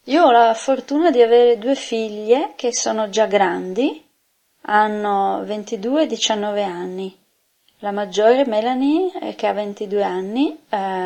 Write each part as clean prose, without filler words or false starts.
Io ho la fortuna di avere due figlie che sono già grandi, hanno 22 e 19 anni. La maggiore Melanie, che ha 22 anni,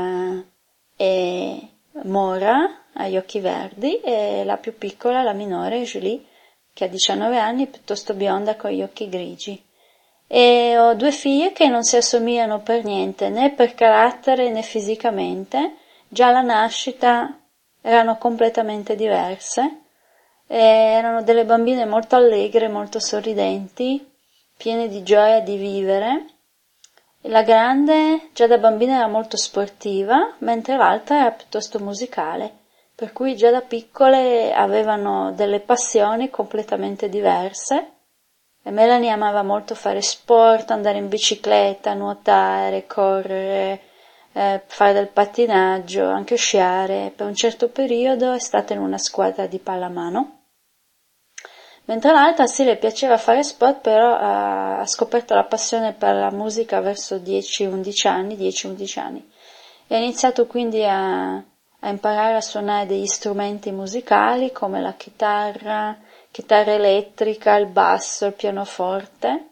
e Mora ha gli occhi verdi, e la più piccola, la minore, Julie, che ha 19 anni, piuttosto bionda con gli occhi grigi. E ho due figlie che non si assomigliano per niente, né per carattere né fisicamente. Già alla nascita erano completamente diverse, e erano delle bambine molto allegre, molto sorridenti, piene di gioia di vivere. La grande già da bambina era molto sportiva, mentre l'altra era piuttosto musicale, per cui già da piccole avevano delle passioni completamente diverse. E Melanie amava molto fare sport, andare in bicicletta, nuotare, correre, fare del pattinaggio, anche sciare. Per un certo periodo è stata in una squadra di pallamano. Mentre l'altra sì, le piaceva fare sport, però ha scoperto la passione per la musica verso 10-11 anni, 10-11 anni. E ha iniziato quindi a imparare a suonare degli strumenti musicali come la chitarra elettrica, il basso, il pianoforte,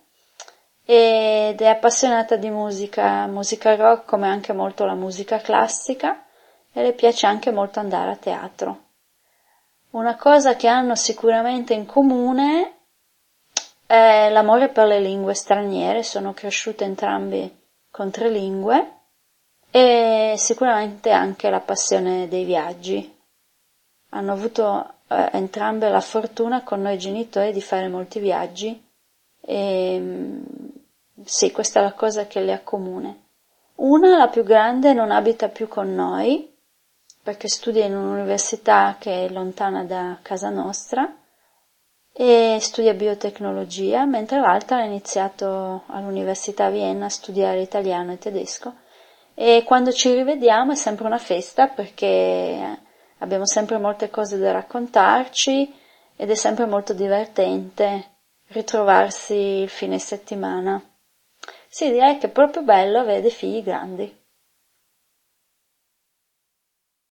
ed è appassionata di musica rock come anche molto la musica classica, e le piace anche molto andare a teatro. Una cosa che hanno sicuramente in comune è l'amore per le lingue straniere, sono cresciute entrambi con 3 lingue, e sicuramente anche la passione dei viaggi. Hanno avuto entrambe la fortuna con noi genitori di fare molti viaggi, e sì, questa è la cosa che le accomuna. Una, la più grande, non abita più con noi perché studia in un'università che è lontana da casa nostra e studia biotecnologia, mentre l'altra ha iniziato all'università a Vienna a studiare italiano e tedesco. E quando ci rivediamo è sempre una festa perché abbiamo sempre molte cose da raccontarci ed è sempre molto divertente ritrovarsi il fine settimana. Sì, direi che è proprio bello avere dei figli grandi.